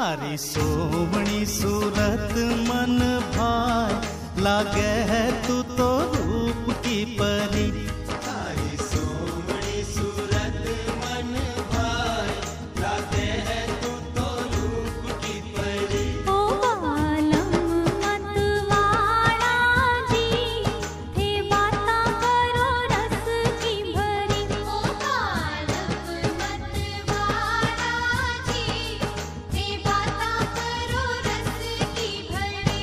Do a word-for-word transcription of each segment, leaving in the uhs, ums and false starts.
थारी सोवणी सूरत मन भाए, लागे है तू तो रूप की परी। थारी सोवणी सूरत मन भाए, लागे है तू तो रूप की परी। ओ बालम मतवाला जी, थे बाता करो रस की भरी। ओ बालम मतवाला जी, थे बाता करो रस की भरी।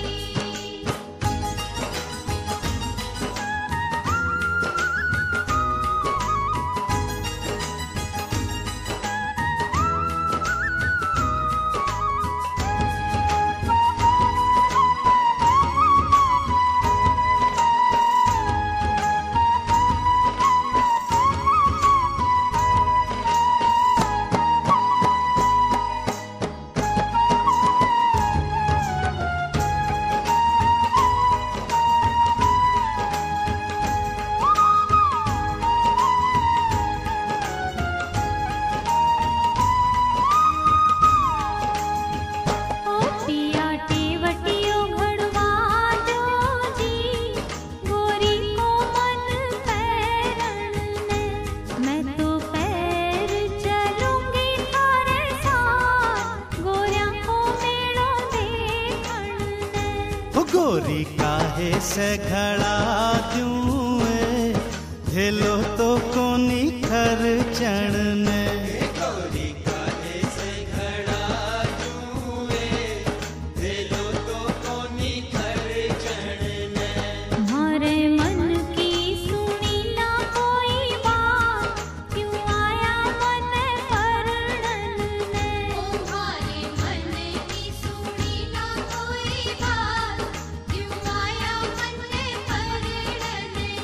ओ पिया टेवटियो घड़वा दो जी, गोरी को मन पैरण ने। मैं तो पैर चलूंगी थारे साथ, गोरिया को मेड़ो देखण ने। ओ गोरी काहे से घड़ा दूं ए, धेलो तो कोनी खर चढ़ने। गोरी काहे से घड़ा दूं ए, धेलो तो कोनी खर चढ़ने। मारे मन की सुनी ना कोई बात, क्यों आया मन परणन ने। मारे मन की सुनी ना कोई बात, क्यों आया मन परणन ने।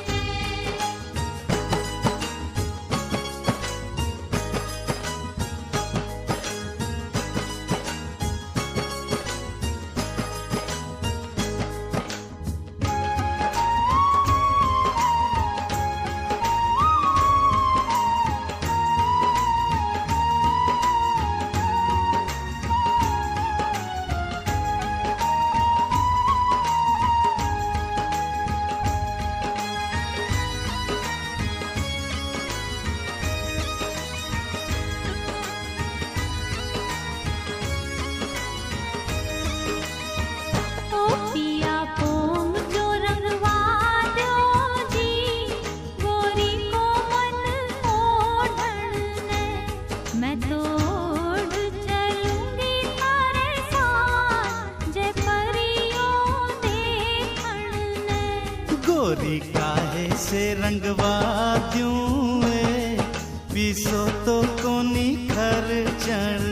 ओ पिया पोंग जो रंगवा दो जी, गोरी को मन ओढ़ण ने। मैं तो ओढ़ चलूंगी थारे साथ, जय परियों देखण ने। गोरी काहे से रंगवा दूं ए, पीसो तो कोनी खर चढ़